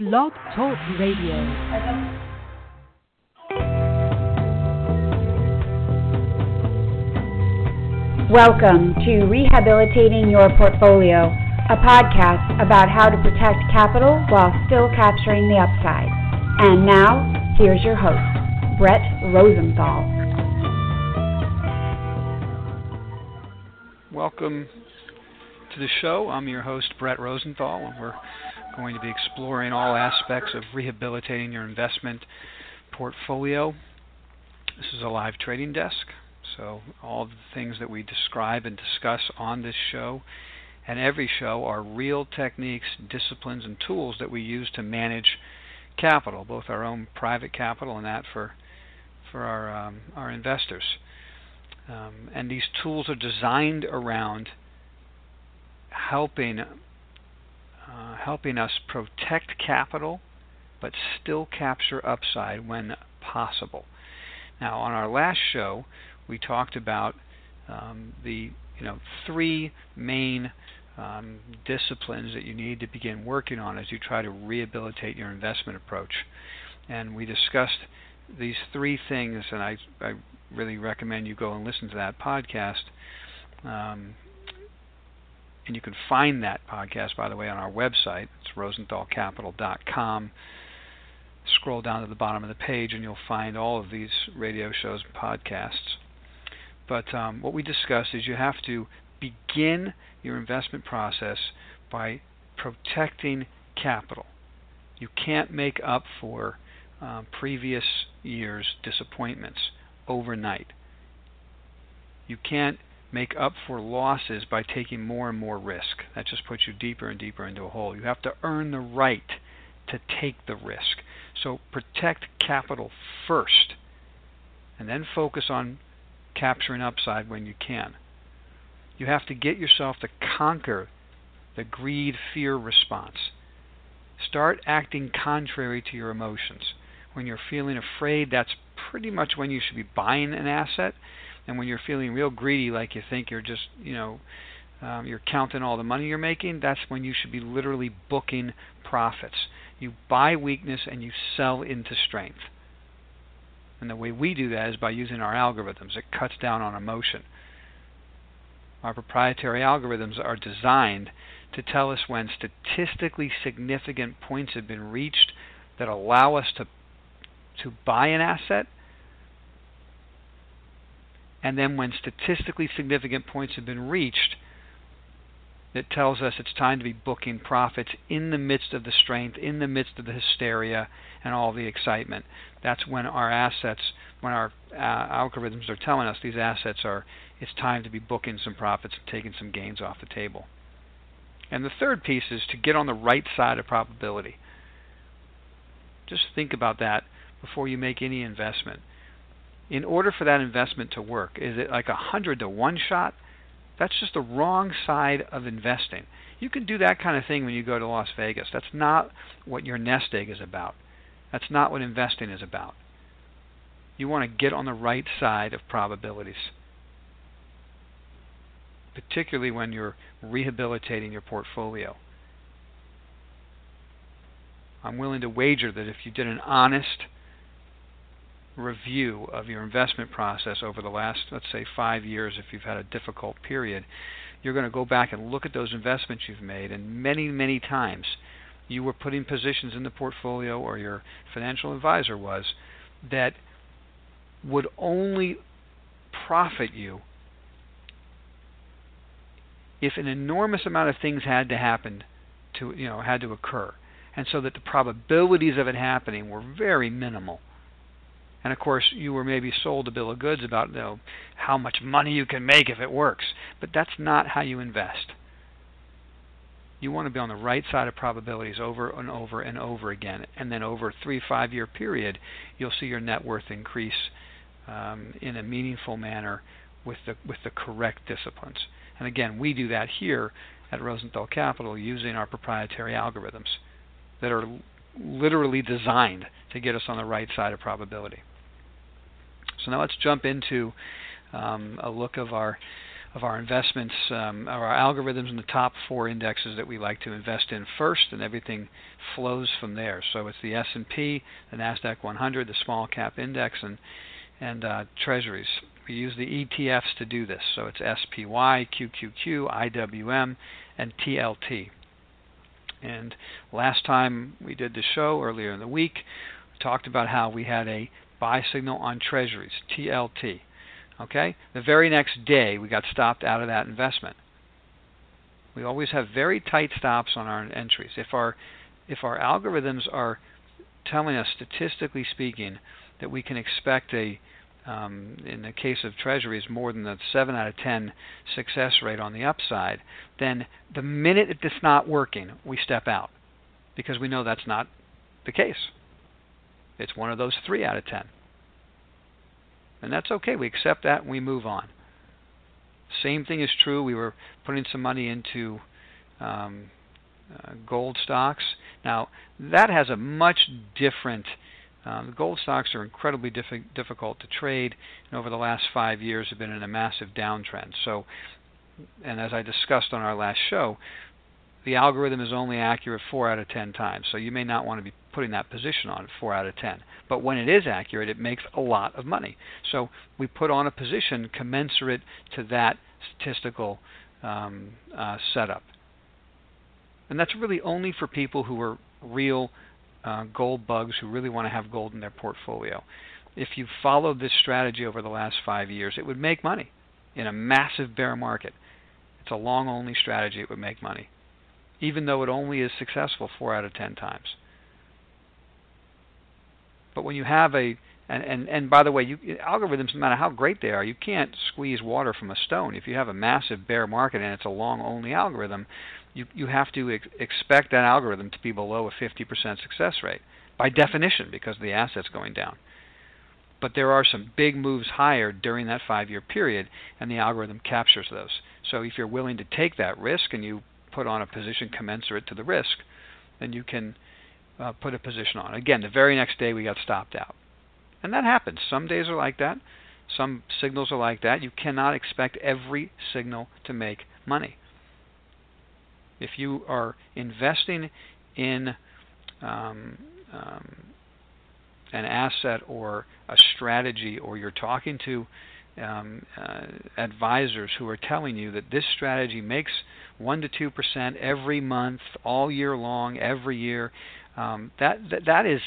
Blog Talk Radio. Welcome to Rehabilitating Your Portfolio, a podcast about how to protect capital while still capturing the upside. And now, here's your host, Brett Rosenthal. Welcome to the show. I'm your host, Brett Rosenthal, and we're going to be exploring all aspects of rehabilitating your investment portfolio. This is a live trading desk, so all the things that we describe and discuss on this show and every show are real techniques, disciplines, and tools that we use to manage capital, both our own private capital and that for our investors. And these tools are designed around helping us protect capital but still capture upside when possible. Now, on our last show, we talked about the three main disciplines that you need to begin working on as you try to rehabilitate your investment approach. And we discussed these three things, and I really recommend you go and listen to that podcast. And you can find that podcast, by the way, on our website. It's rosenthalcapital.com. Scroll down to the bottom of the page and you'll find all of these radio shows and podcasts. But what we discussed is you have to begin your investment process by protecting capital. You can't make up for previous year's disappointments overnight. You can't make up for losses by taking more and more risk. That just puts you deeper and deeper into a hole. You have to earn the right to take the risk. So protect capital first, and then focus on capturing upside when you can. You have to get yourself to conquer the greed-fear response. Start acting contrary to your emotions. When you're feeling afraid, that's pretty much when you should be buying an asset. And when you're feeling real greedy, like you think you're just, you're counting all the money you're making, that's when you should be literally booking profits. You buy weakness and you sell into strength. And the way we do that is by using our algorithms. It cuts down on emotion. Our proprietary algorithms are designed to tell us when statistically significant points have been reached that allow us to buy an asset. And then when statistically significant points have been reached, it tells us it's time to be booking profits in the midst of the strength, in the midst of the hysteria and all the excitement. That's when our assets, when our algorithms are telling us these assets it's time to be booking some profits and taking some gains off the table. And the third piece is to get on the right side of probability. Just think about that before you make any investment. In order for that investment to work, is it like 100 to 1 shot? That's just the wrong side of investing. You can do that kind of thing when you go to Las Vegas. That's not what your nest egg is about. That's not what investing is about. You want to get on the right side of probabilities, particularly when you're rehabilitating your portfolio. I'm willing to wager that if you did an honest review of your investment process over the last, let's say, 5 years, if you've had a difficult period, you're going to go back and look at those investments you've made, and many, many times you were putting positions in the portfolio, or your financial advisor was, that would only profit you if an enormous amount of things had to happen had to occur, and so that the probabilities of it happening were very minimal. And of course, you were maybe sold a bill of goods about how much money you can make if it works. But that's not how you invest. You want to be on the right side of probabilities over and over and over again. And then over a 3-5 year period, you'll see your net worth increase in a meaningful manner with the correct disciplines. And again, we do that here at Rosenthal Capital using our proprietary algorithms that are literally designed to get us on the right side of probability. So now let's jump into a look of our of our investments, our algorithms in the top 4 indexes that we like to invest in first, and everything flows from there. So it's the S&P, the NASDAQ 100, the small cap index, and treasuries. We use the ETFs to do this. So it's SPY, QQQ, IWM, and TLT. And last time we did the show, earlier in the week, we talked about how we had a buy signal on treasuries, TLT. Okay? The very next day, we got stopped out of that investment. We always have very tight stops on our entries. If our algorithms are telling us, statistically speaking, that we can expect in the case of treasuries, more than a 7 out of 10 success rate on the upside, then the minute it's not working, we step out, because we know that's not the case. It's one of those 3 out of 10. And that's okay. We accept that and we move on. Same thing is true. We were putting some money into gold stocks. Now, that has a much different... the gold stocks are incredibly difficult to trade, and over the last 5 years have been in a massive downtrend. So, and as I discussed on our last show, the algorithm is only accurate 4 out of 10 times. So you may not want to be putting that position on 4 out of 10. But when it is accurate, it makes a lot of money. So we put on a position commensurate to that statistical setup. And that's really only for people who are real gold bugs who really want to have gold in their portfolio. If you followed this strategy over the last 5 years, it would make money in a massive bear market. It's a long-only strategy. It would make money, even though it only is successful 4 out of 10 times. But when you have and by the way, algorithms, no matter how great they are, you can't squeeze water from a stone. If you have a massive bear market and it's a long-only algorithm, you have to expect that algorithm to be below a 50% success rate, by definition, because the asset's going down. But there are some big moves higher during that 5-year period, and the algorithm captures those. So if you're willing to take that risk and you put on a position commensurate to the risk, then you can put a position on. Again, the very next day we got stopped out. And that happens. Some days are like that. Some signals are like that. You cannot expect every signal to make money. If you are investing in an asset or a strategy, or you're talking to advisors who are telling you that this strategy makes 1 to 2% every month, all year long, every year, that is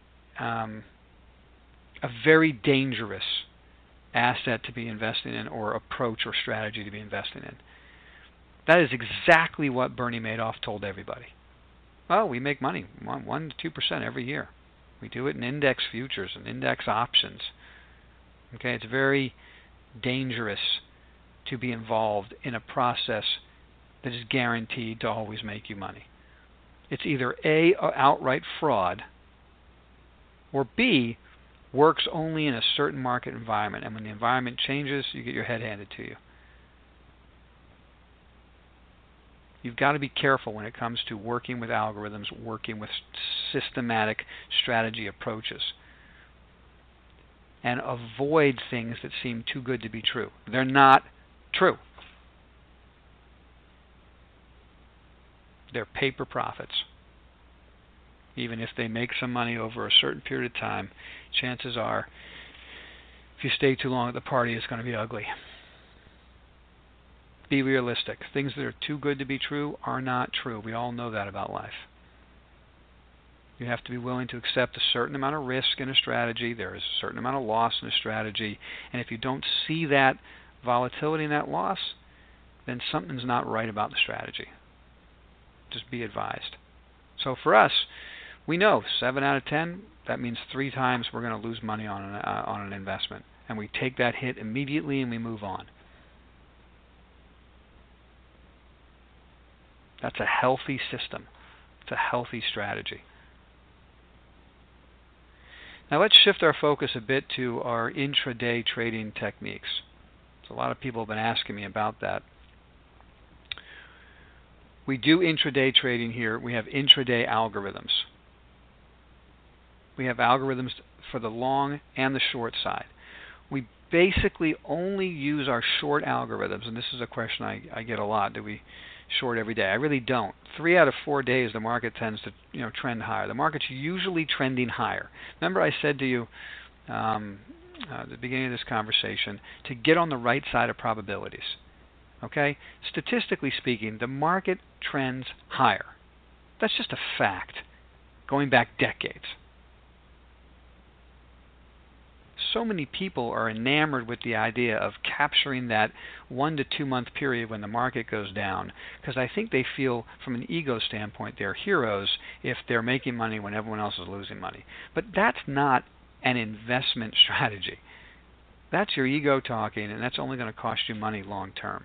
a very dangerous asset to be investing in, or approach or strategy to be investing in. That is exactly what Bernie Madoff told everybody. Oh, we make money 1 to 2% every year. We do it in index futures and index options. Okay, it's very dangerous to be involved in a process that is guaranteed to always make you money. It's either A, outright fraud, or B, works only in a certain market environment, and when the environment changes, you get your head handed to you. You've got to be careful when it comes to working with algorithms, working with systematic strategy approaches, and avoid things that seem too good to be true. They're not true. They're paper profits. Even if they make some money over a certain period of time, chances are, if you stay too long at the party, it's going to be ugly. Be realistic. Things that are too good to be true are not true. We all know that about life. You have to be willing to accept a certain amount of risk in a strategy. There is a certain amount of loss in a strategy. And if you don't see that volatility and that loss, then something's not right about the strategy. Just be advised. So for us, we know 7 out of 10, that means 3 times we're going to lose money on an investment. And we take that hit immediately and we move on. That's a healthy system. It's a healthy strategy. Now let's shift our focus a bit to our intraday trading techniques. So a lot of people have been asking me about that. We do intraday trading here. We have intraday algorithms. We have algorithms for the long and the short side. We basically only use our short algorithms, and this is a question I get a lot, do we short every day? I really don't. 3 out of 4 days the market tends to trend higher. The market's usually trending higher. Remember I said to you at the beginning of this conversation to get on the right side of probabilities. Okay? Statistically speaking, the market trends higher. That's just a fact, going back decades. So many people are enamored with the idea of capturing that 1 to 2 month period when the market goes down, because I think they feel from an ego standpoint they're heroes if they're making money when everyone else is losing money. But that's not an investment strategy. That's your ego talking, and that's only going to cost you money long term.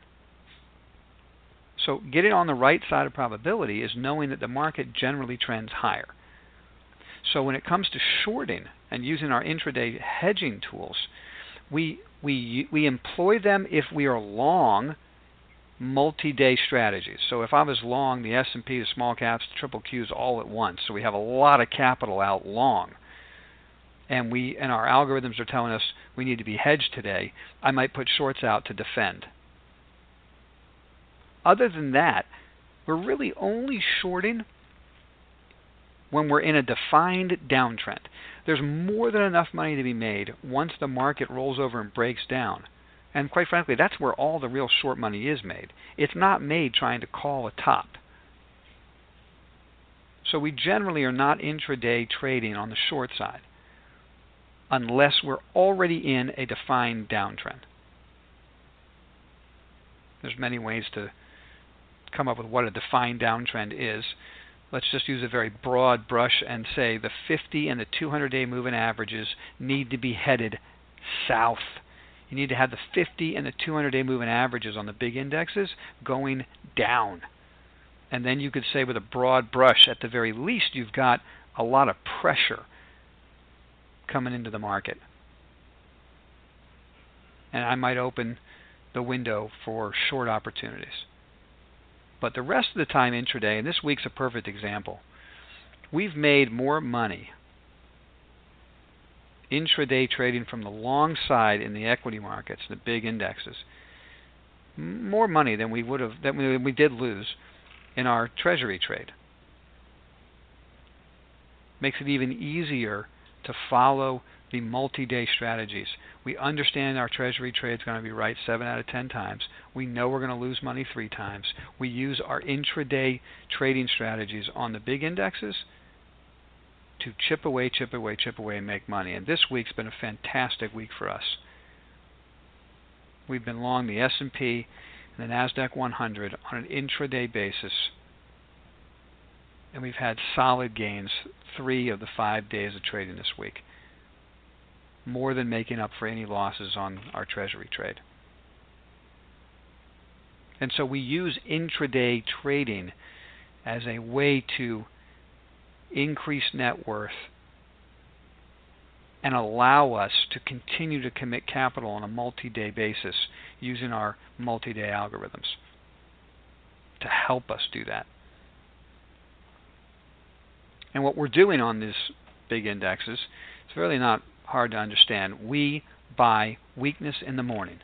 So getting on the right side of probability is knowing that the market generally trends higher. So when it comes to shorting and using our intraday hedging tools, we employ them if we are long multi-day strategies. So if I was long the S&P, the small caps, the triple Qs all at once, so we have a lot of capital out long, and our algorithms are telling us we need to be hedged today, I might put shorts out to defend. Other than that, we're really only shorting when we're in a defined downtrend. There's more than enough money to be made once the market rolls over and breaks down. And quite frankly, that's where all the real short money is made. It's not made trying to call a top. So we generally are not intraday trading on the short side unless we're already in a defined downtrend. There's many ways to come up with what a defined downtrend is. Let's just use a very broad brush and say the 50 and the 200-day moving averages need to be headed south. You need to have the 50 and the 200-day moving averages on the big indexes going down. And then you could say with a broad brush, at the very least, you've got a lot of pressure coming into the market. And I might open the window for short opportunities. But the rest of the time intraday, and this week's a perfect example, we've made more money intraday trading from the long side in the equity markets, the big indexes, more money than we did lose in our treasury trade. Makes it even easier to follow the multi-day strategies. We understand our treasury trade is going to be right 7 out of 10 times. We know we're going to lose money 3 times. We use our intraday trading strategies on the big indexes to chip away, and make money. And this week's been a fantastic week for us. We've been long the S&P and the NASDAQ 100 on an intraday basis. And we've had solid gains 3 of the 5 days of trading this week, more than making up for any losses on our treasury trade. And so we use intraday trading as a way to increase net worth and allow us to continue to commit capital on a multi-day basis using our multi-day algorithms to help us do that. And what we're doing on these big indexes, it's really not hard to understand. We buy weakness in the morning.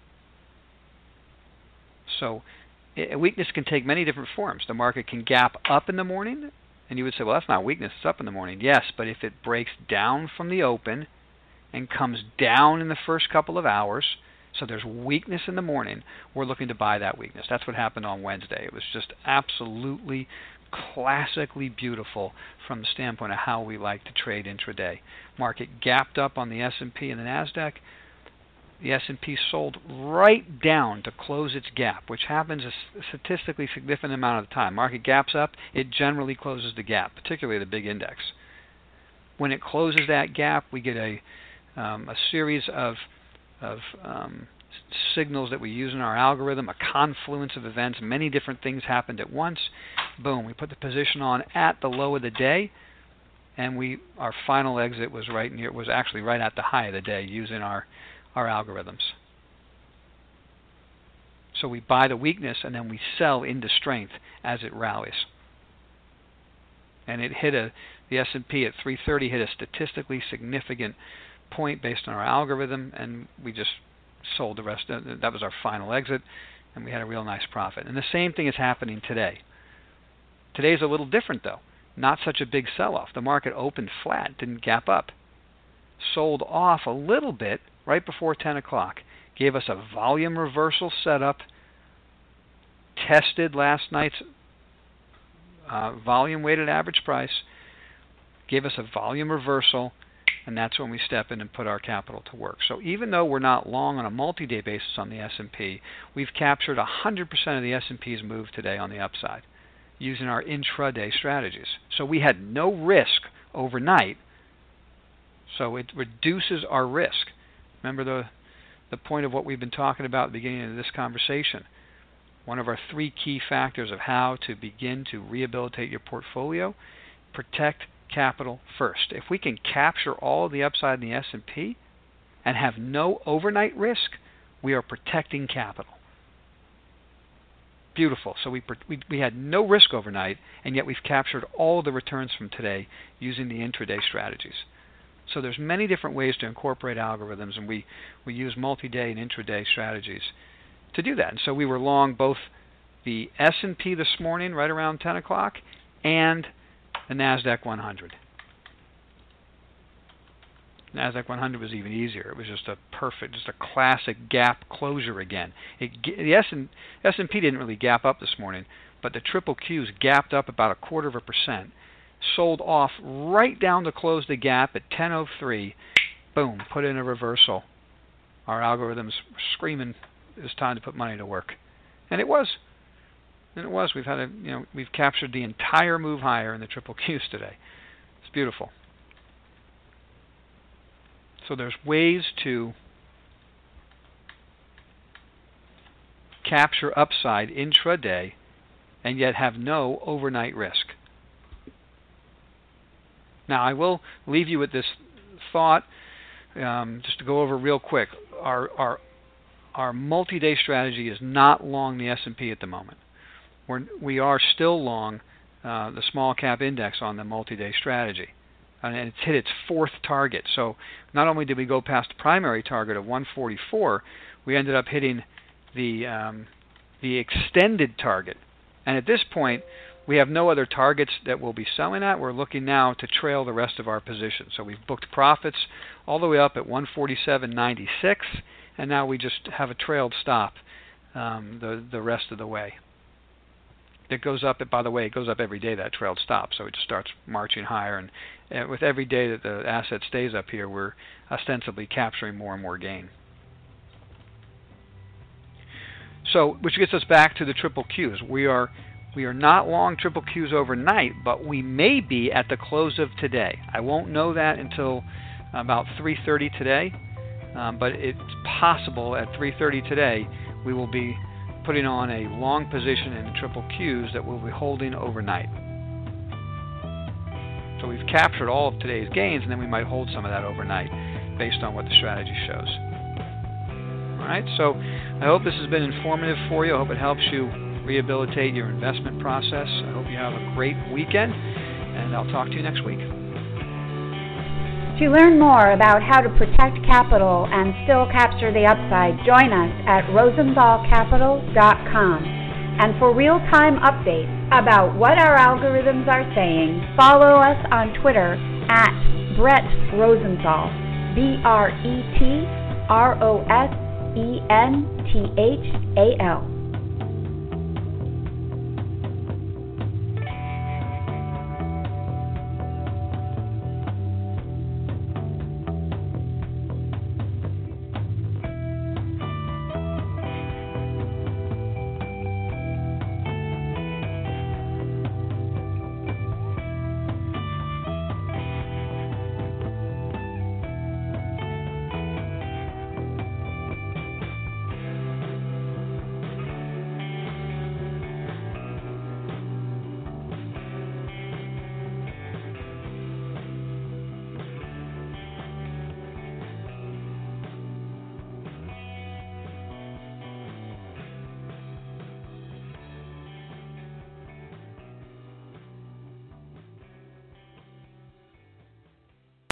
So weakness can take many different forms. The market can gap up in the morning, and you would say, well, that's not weakness, it's up in the morning. Yes, but if it breaks down from the open and comes down in the first couple of hours, so there's weakness in the morning, we're looking to buy that weakness. That's what happened on Wednesday. It was just absolutely classically beautiful from the standpoint of how we like to trade intraday. Market gapped up on the S&P and the NASDAQ. The S&P sold right down to close its gap, which happens a statistically significant amount of the time. Market gaps up, it generally closes the gap, particularly the big index. When it closes that gap, we get a series of signals that we use in our algorithm, a confluence of events. Many different things happened at once. Boom, we put the position on at the low of the day, and our final exit was actually right at the high of the day using our algorithms. So we buy the weakness and then we sell into strength as it rallies. And it hit the S&P at 330 hit a statistically significant point based on our algorithm, and we just sold the rest. That was our final exit, and we had a real nice profit. And the same thing is happening today. Today's a little different, though. Not such a big sell-off. The market opened flat, didn't gap up. Sold off a little bit right before 10 o'clock. Gave us a volume reversal setup. Tested last night's volume weighted average price. Gave us a volume reversal, and that's when we step in and put our capital to work. So even though we're not long on a multi-day basis on the S&P, we've captured 100% of the S&P's move today on the upside using our intraday strategies. So we had no risk overnight, so it reduces our risk. Remember the point of what we've been talking about at the beginning of this conversation. One of our 3 key factors of how to begin to rehabilitate your portfolio: protect capital first. If we can capture all of the upside in the S&P and have no overnight risk, we are protecting capital. Beautiful. So we had no risk overnight, and yet we've captured all the returns from today using the intraday strategies. So there's many different ways to incorporate algorithms, and we use multi-day and intraday strategies to do that. And so we were long both the S&P this morning right around 10 o'clock and the NASDAQ 100. NASDAQ 100 was even easier. It was just a classic gap closure again. The S&P didn't really gap up this morning, but the triple Qs gapped up about 1/4%, sold off right down to close the gap at 10:03. Boom, put in a reversal. Our algorithms were screaming, it's time to put money to work, and it was. We've captured the entire move higher in the triple Qs today. It's beautiful. So there's ways to capture upside intraday and yet have no overnight risk. Now I will leave you with this thought, just to go over real quick. Our multi-day strategy is not long the S&P at the moment. We are still long the small cap index on the multi-day strategy. And it's hit its 4th target. So not only did we go past the primary target of 144, we ended up hitting the extended target. And at this point, we have no other targets that we'll be selling at. We're looking now to trail the rest of our position. So we've booked profits all the way up at 147.96, and now we just have a trailed stop the rest of the way. It goes up, by the way, it goes up every day, that trailed stop, so it just starts marching higher, and with every day that the asset stays up here, we're ostensibly capturing more and more gain. So, which gets us back to the triple Qs. We are not long triple Qs overnight, but we may be at the close of today. I won't know that until about 3:30 today, but it's possible at 3:30 today we will be putting on a long position in triple Qs that we'll be holding overnight. So we've captured all of today's gains, and then we might hold some of that overnight based on what the strategy shows. All right, so I hope this has been informative for you. I hope it helps you rehabilitate your investment process. I hope you have a great weekend, and I'll talk to you next week. To learn more about how to protect capital and still capture the upside, join us at rosenthalcapital.com. And for real-time updates about what our algorithms are saying, follow us on Twitter at Brett Rosenthal, BRETROSENTHAL.